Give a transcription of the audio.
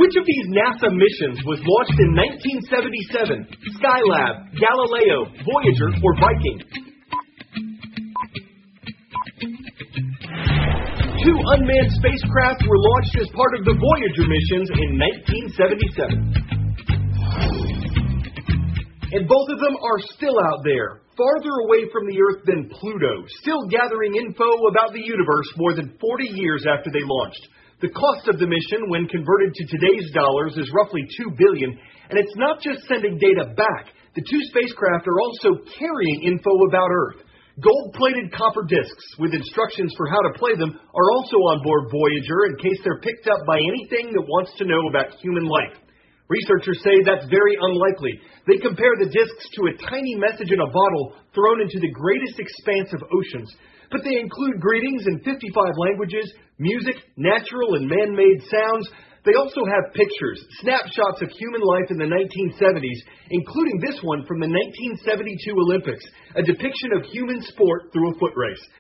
Which of these NASA missions was launched in 1977? Skylab, Galileo, Voyager, or Viking? Two unmanned spacecraft were launched as part of the Voyager missions in 1977. And both of them are still out there, farther away from the Earth than Pluto, still gathering info about the universe more than 40 years after they launched. The cost of the mission, when converted to today's dollars, is roughly $2 billion, and it's not just sending data back. The two spacecraft are also carrying info about Earth. Gold-plated copper discs with instructions for how to play them are also on board Voyager in case they're picked up by anything that wants to know about human life. Researchers say that's very unlikely. They compare the discs to a tiny message in a bottle thrown into the greatest expanse of oceans. But they include greetings in 55 languages, music, natural and man-made sounds. They also have pictures, snapshots of human life in the 1970s, including this one from the 1972 Olympics, a depiction of human sport through a foot race.